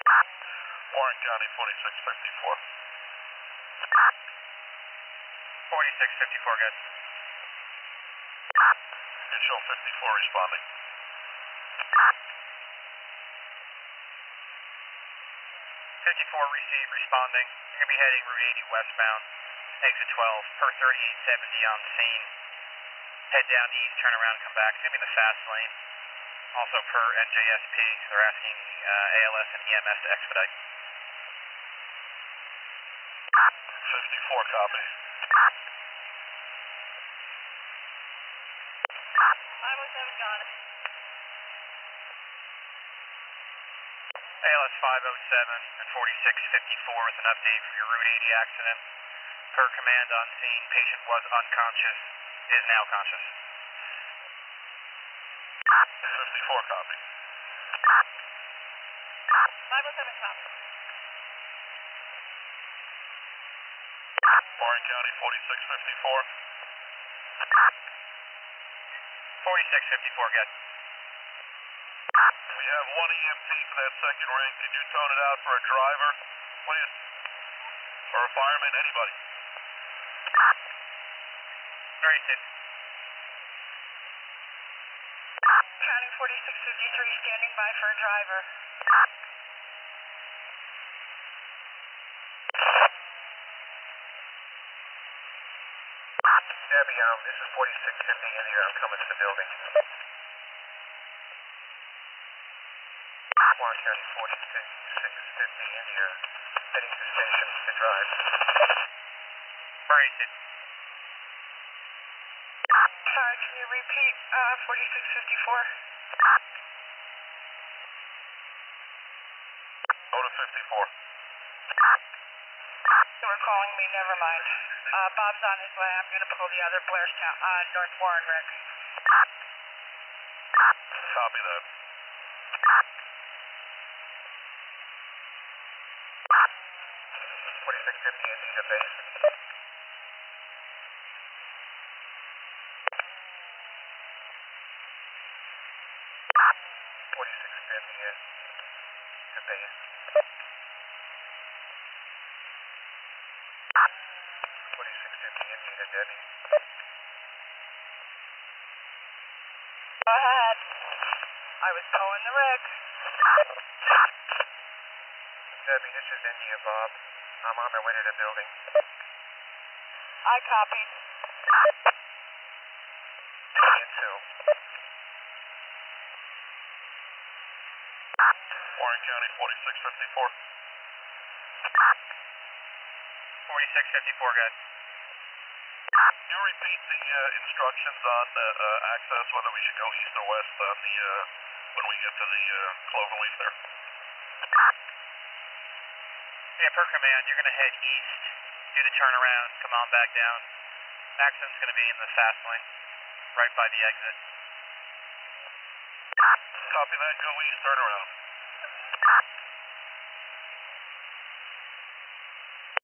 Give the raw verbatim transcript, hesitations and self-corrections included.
Warren County, forty-six fifty-four. forty-six fifty-four, good. Mitchell, fifty-four responding. fifty-four received, responding. You're going to be heading Route eighty westbound, exit twelve, per thirty-eight seventy on scene. Head down east, turn around, and come back. It's going to be in the fast lane. Also per N J S P, they're asking uh, A L S and E M S to expedite. fifty-four, copy. five oh seven, John. A L S five oh seven and forty-six fifty-four with an update for your Route eighty accident. Per command on scene, patient was unconscious, is now conscious. fifty-four, copy. five oh seven, copy. Warren County, forty-six fifty-four. forty-six fifty-four, good. We have one E M T for that second ring. Could you tone it out for a driver, please? Or a fireman, anybody? Very good. County forty-six fifty-three, standing by for a driver. Debbie, um, this is forty-six fifty in here. I'm coming to the building. Warren County forty-six fifty in here. Heading to the station to drive. Where is it? Sorry, can you repeat uh, forty-six fifty-four? Go to fifty-four. They were calling me, never mind. Uh, Bob's on his way. I'm going to pull the other Blairstown, uh, North Warren Rick. Copy that. forty-six fifty in need of base. forty-six fifty in to base. forty-six fifty in need of Debbie. Go ahead. I was towing the rig. Debbie, this is India Bob. I'm on my way to the building. I copied. Indian two. Warren County, forty-six fifty-four. forty-six fifty-four, good. Can you repeat the uh, instructions on uh, uh, access, whether we should go east or west on the, uh, when we get to the uh, Cloverleaf there? Yeah, per command, you're going to head east, do the turnaround, come on back down. Accident's going to be in the fast lane, right by the exit. Copy that, go east, turn around.